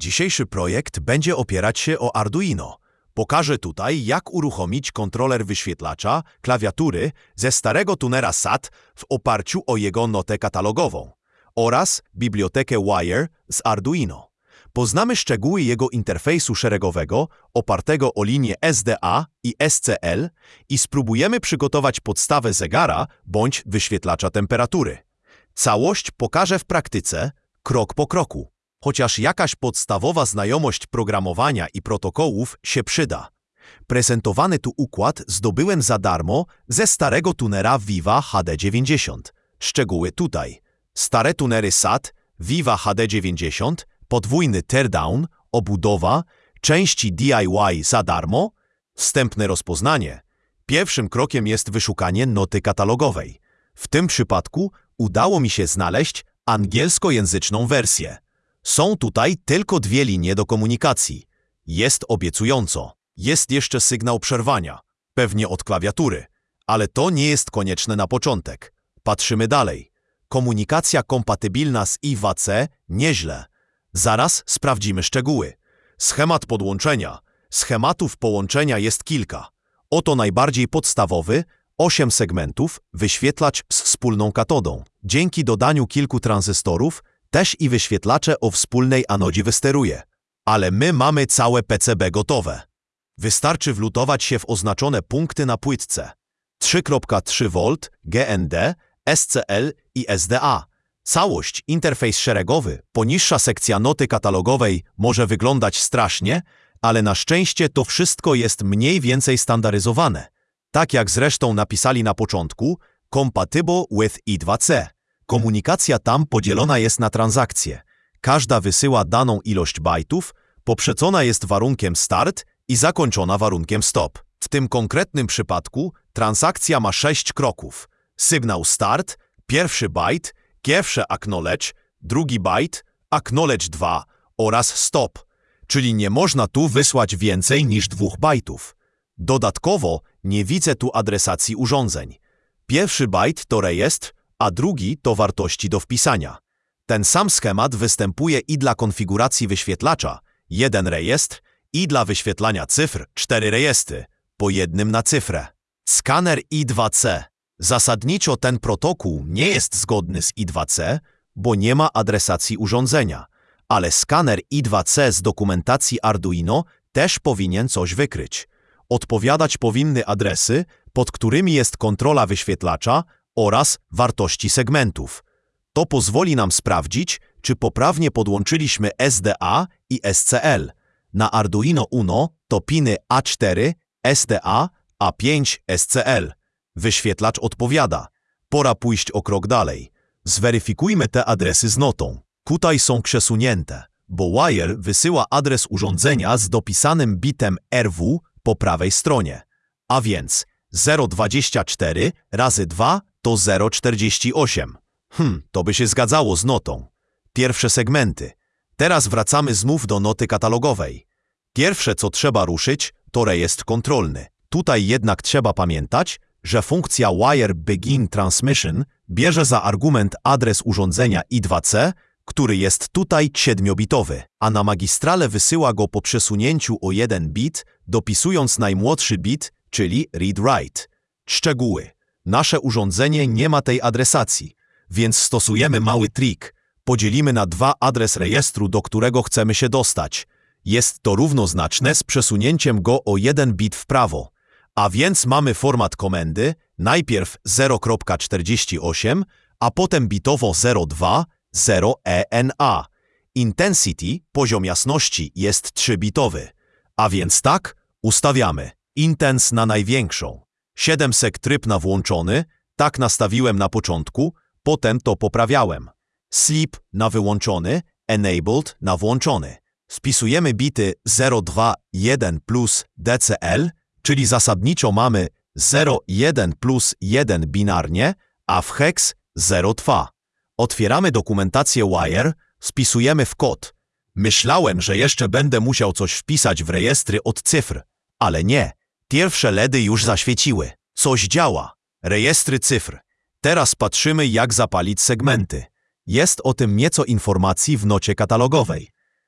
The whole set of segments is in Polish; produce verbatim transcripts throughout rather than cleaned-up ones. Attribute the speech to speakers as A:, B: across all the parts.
A: Dzisiejszy projekt będzie opierać się o Arduino. Pokażę tutaj, jak uruchomić kontroler wyświetlacza klawiatury ze starego tunera S A T w oparciu o jego notę katalogową oraz bibliotekę Wire z Arduino. Poznamy szczegóły jego interfejsu szeregowego opartego o linię S D A i S C L i spróbujemy przygotować podstawę zegara bądź wyświetlacza temperatury. Całość pokażę w praktyce, krok po kroku. Chociaż jakaś podstawowa znajomość programowania i protokołów się przyda. Prezentowany tu układ zdobyłem za darmo ze starego tunera Viva H D dziewięćdziesiąt. Szczegóły tutaj. Stare tunery S A T, Viva H D dziewięćdziesiąt, podwójny teardown, obudowa, części D I Y za darmo, wstępne rozpoznanie. Pierwszym krokiem jest wyszukanie noty katalogowej. W tym przypadku udało mi się znaleźć angielskojęzyczną wersję. Są tutaj tylko dwie linie do komunikacji. Jest obiecująco. Jest jeszcze sygnał przerwania, pewnie od klawiatury, ale to nie jest konieczne na początek. Patrzymy dalej. Komunikacja kompatybilna z I W A C nieźle. Zaraz sprawdzimy szczegóły. Schemat podłączenia. Schematów połączenia jest kilka. Oto najbardziej podstawowy, osiem segmentów, wyświetlacz z wspólną katodą. Dzięki dodaniu kilku tranzystorów też i wyświetlacze o wspólnej anodzie wysteruje. Ale my mamy całe P C B gotowe. Wystarczy wlutować się w oznaczone punkty na płytce. trzy przecinek trzy wolt, G N D, S C L i S D A. Całość, interfejs szeregowy, poniższa sekcja noty katalogowej może wyglądać strasznie, ale na szczęście to wszystko jest mniej więcej standaryzowane. Tak jak zresztą napisali na początku, compatible with I dwa C. Komunikacja tam podzielona jest na transakcje. Każda wysyła daną ilość bajtów, poprzedzona jest warunkiem start i zakończona warunkiem stop. W tym konkretnym przypadku transakcja ma sześć kroków. Sygnał start, pierwszy bajt, pierwsze acknowledge, drugi bajt, acknowledge dwa oraz stop, czyli nie można tu wysłać więcej niż dwóch bajtów. Dodatkowo nie widzę tu adresacji urządzeń. Pierwszy bajt to rejestr, a drugi to wartości do wpisania. Ten sam schemat występuje i dla konfiguracji wyświetlacza, jeden rejestr, i dla wyświetlania cyfr, cztery rejestry, po jednym na cyfrę. Skaner I dwa C. Zasadniczo ten protokół nie jest zgodny z I dwa C, bo nie ma adresacji urządzenia, ale skaner I dwa C z dokumentacji Arduino też powinien coś wykryć. Odpowiadać powinny adresy, pod którymi jest kontrola wyświetlacza oraz wartości segmentów. To pozwoli nam sprawdzić, czy poprawnie podłączyliśmy S D A i S C L. Na Arduino Uno to piny A cztery, S D A, A pięć, S C L. Wyświetlacz odpowiada. Pora pójść o krok dalej. Zweryfikujmy te adresy z notą. Tutaj są przesunięte, bo Wire wysyła adres urządzenia z dopisanym bitem R W po prawej stronie. A więc zero dwadzieścia cztery razy dwa to zero czterdzieści osiem. Hm, to by się zgadzało z notą. Pierwsze segmenty. Teraz wracamy znów do noty katalogowej. Pierwsze, co trzeba ruszyć, to rejestr kontrolny. Tutaj jednak trzeba pamiętać, że funkcja Wire Begin Transmission bierze za argument adres urządzenia I dwa C, który jest tutaj siedmiobitowy, a na magistrale wysyła go po przesunięciu o jeden bit, dopisując najmłodszy bit, czyli read-write. Szczegóły. Nasze urządzenie nie ma tej adresacji, więc stosujemy mały trik. Podzielimy na dwa adres rejestru, do którego chcemy się dostać. Jest to równoznaczne z przesunięciem go o jeden bit w prawo. A więc mamy format komendy, najpierw zero przecinek czterdzieści osiem, a potem bitowo zero dwa zero E N A. Intensity, poziom jasności, jest trzybitowy. A więc tak, ustawiamy. Intens na największą. siedem sek tryb na włączony, tak nastawiłem na początku, potem to poprawiałem. Sleep na wyłączony, enabled na włączony. Wpisujemy bity zero dwa jeden plus D C L, czyli zasadniczo mamy zero jeden plus jeden binarnie, a w hex zero dwa. Otwieramy dokumentację Wire, wpisujemy w kod. Myślałem, że jeszcze będę musiał coś wpisać w rejestry od cyfr, ale nie. Pierwsze LEDy już zaświeciły. Coś działa. Rejestry cyfr. Teraz patrzymy, jak zapalić segmenty. Jest o tym nieco informacji w nocie katalogowej.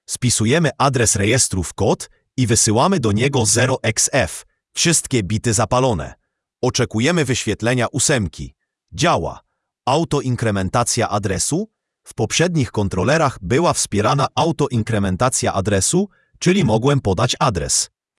A: Spisujemy adres rejestru w kod i wysyłamy do niego zero X F. Wszystkie bity zapalone. Oczekujemy wyświetlenia ósemki. Działa. Autoinkrementacja adresu? W poprzednich kontrolerach była wspierana autoinkrementacja adresu, czyli mogłem podać adres.